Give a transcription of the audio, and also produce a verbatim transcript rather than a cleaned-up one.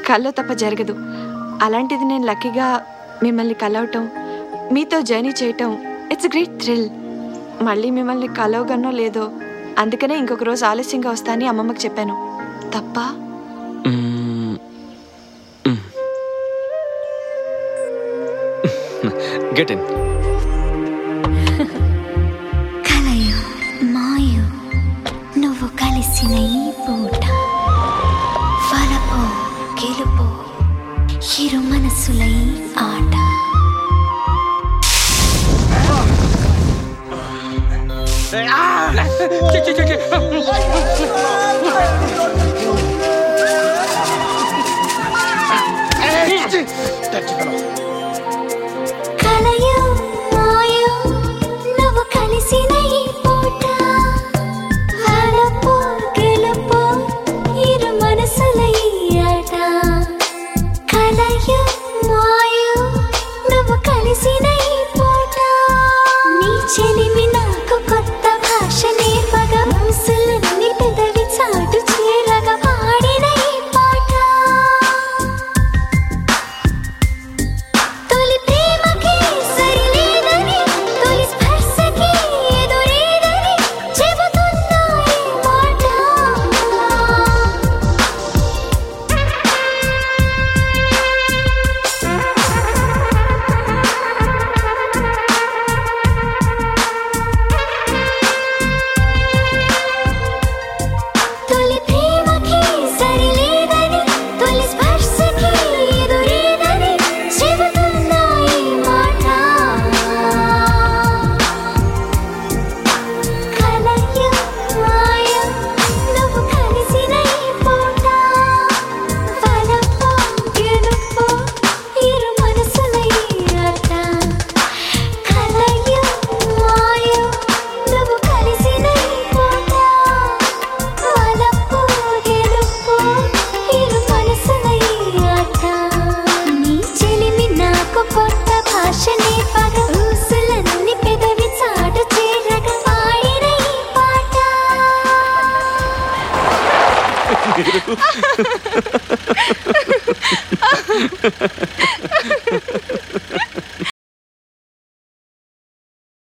కల్లో తప్ప జరగదు. అలాంటిది నేను లక్కీగా మిమ్మల్ని కలవటం, మీతో జర్నీ చేయటం, ఇట్స్ గ్రేట్ థ్రిల్. మళ్ళీ మిమ్మల్ని కలవగనో లేదో, అందుకనే ఇంకొక రోజు ఆలస్యంగా వస్తా అని అమ్మమ్మకి చెప్పాను. తప్ప? Get in. కలయో మాయో నువ్వు కలిసిన ఈ పూట, వలపో గెలుపో ఇరు మనసుల ఈ ఆట. కలయో మాయో నువ్వు కలిసిన ఈ పూట, వలపో గెలుపో ఇరు మనసుల ఈ ఆట. కలయో మాయో నువ్వు కలిసిన ఈ పూట, నీ చెలిమి నాకు కొత్త భాష నేర్పగా, మనసులన్నీ పెదవి చాటు చేరగా పాడిన ఈ పాట. తొలి ప్రేమకి సరిలేదని, తొలి స్పర్శకి ఎదురేదని చెబుతున్నా ఈ మాట. తొలి ప్రేమకి సరిలేదని, తొలి స్పర్శకి ఎదురేదని చెబుతున్నా ఈ మాట. కలయో మాయో నువ్వు కలిసిన ఈ పూట, వలపో గెలుపో ఇరు మనసుల ఈ ఆట. కలయో మాయో నువ్వు కలిసిన ఈ పూట, వలపో గెలుపో ఇరు మనసుల ఈ ఆట. నీ చెలిమి నాకు కొత్త భాష నేర్పగా, ఊసులన్నీ పెదవి చాటు చేరగా పాడిన ఈ పాట. మీరు